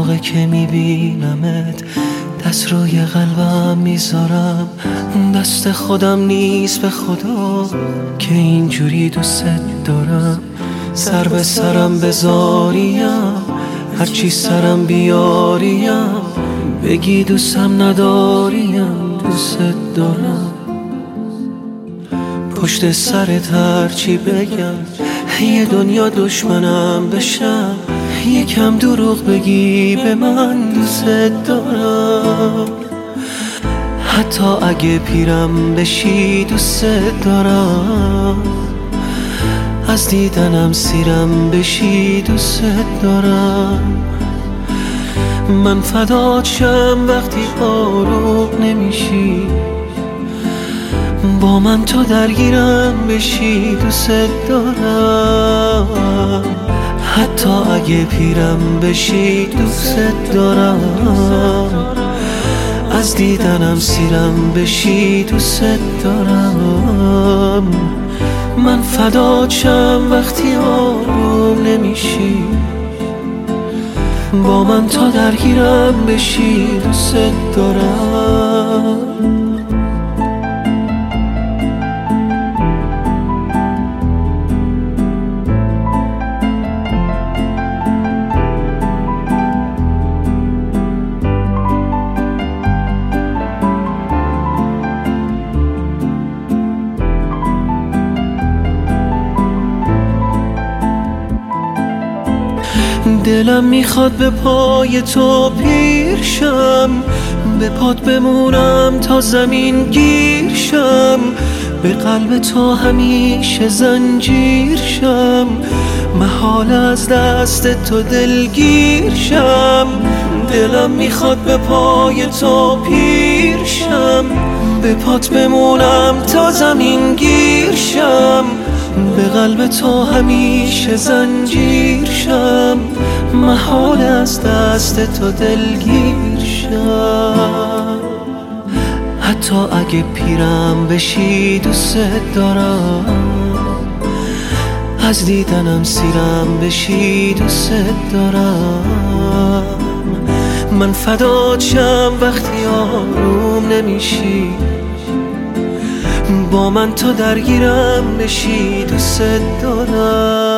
موقع که میبینمت دست روی قلبم میذارم. دست خودم نیست به خدا که اینجوری دوست دارم. سر به سرم بذاریم، هرچی سرم بیاریم، بگی دوستم نداریم، دوست دارم. پشت سرت هرچی بگم، یه دنیا دشمنم بشم، یکم دروغ بگی به من دوست دارم. حتی اگه پیرم بشی دوست دارم، از دیدنم سیرم بشی دوست دارم. من فدات شم وقتی آروم نمیشی، با من تو درگیرم بشی دوست دارم. حتی اگه پیرم بشی دوست دارم، از دیدنم سیرم بشی دوست دارم. من فدات شم وقتی آروم نمیشی، با من تو درگیرم بشی دوست دارم. دلم میخواد به پای تو پیر شم، به پات بمونم تا زمین گیر شم، به قلب تو همیشه زنجیر شم، محال از دست تو دلگیر شم. دلم میخواد به پای تو پیر شم، به پات بمونم تا زمین گیر شم، به قلب تو همیشه زنجیر شم، محال از دست تو دلگیر شم. حتی اگه پیرم بشی دوست دارم، از دیدنم سیرم بشی دوست دارم. من فدات شم وقتی آروم نمیشی، با من تو درگیرم بشی دوست دارم.